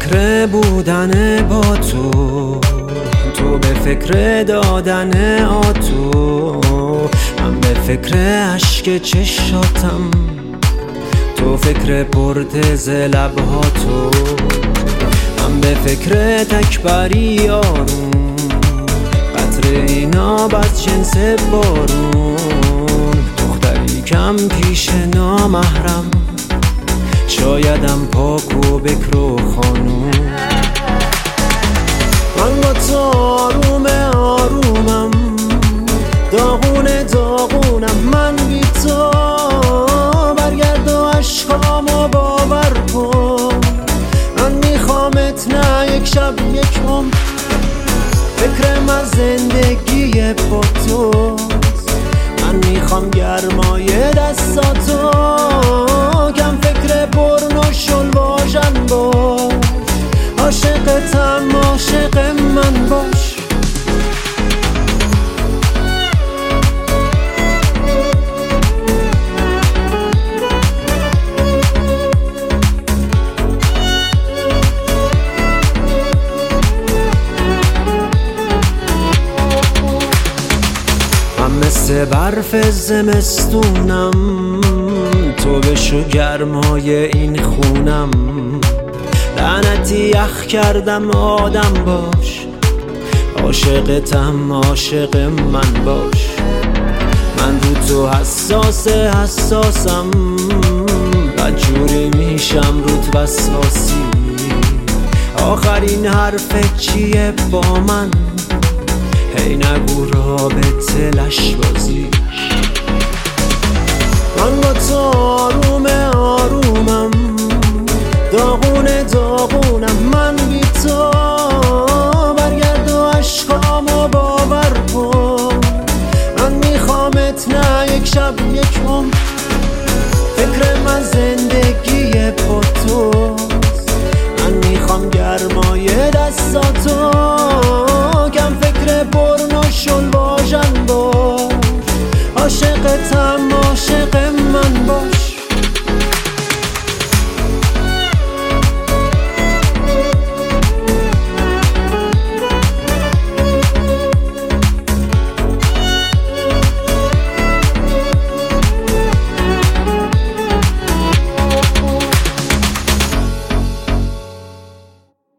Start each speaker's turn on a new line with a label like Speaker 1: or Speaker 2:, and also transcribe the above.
Speaker 1: فکر بودن با تو، تو به فکر دادن آتو، من به فکر عشق چشاتم، تو فکر پرتز لبهاتو، من به فکر تکبری آروم، قطره اینا بس جنس بارون، دختری کم پیش نامحرم، شایدم پاک و بکر و خانوم. من با تو آروم آرومم، داغونه داغونم، من بی تو برگرد و عشقامو باور کن، من میخوامت نه یک شب یک عمر، فکرم از زندگی با توست، من میخوام گرمای دستاتو، کم فکر برن و شل باشم باش، عاشقتم عاشق من باش. من مثل برف زمستونم، تو بشو گرمای این خونم، لعنتی یخ کردم آدم باش، عاشقتم عاشق من باش، من رو تو حساسم، بدجوری میشم روت وسواسی، آخرین حرف چیه با من، هی نگو رابطه لش بازی. من با تو آرومه